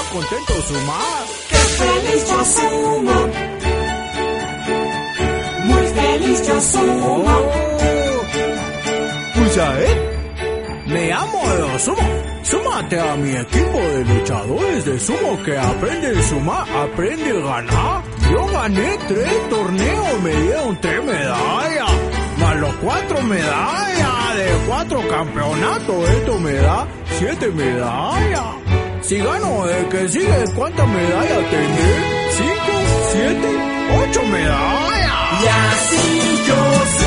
contento sumar. ¡Qué feliz yo sumo! Muy feliz yo sumo. Pucha, me amo de sumo. Súmate a mi equipo de luchadores de sumo que aprenden a sumar, aprende a ganar. Yo gané 3 torneos, me dieron 3 medallas, más los 4 medallas de 4 campeonatos, esto me da 7 medallas. Si gano el que sigue, ¿cuántas medallas tendré? 5, 7, 8 medallas. Y así yo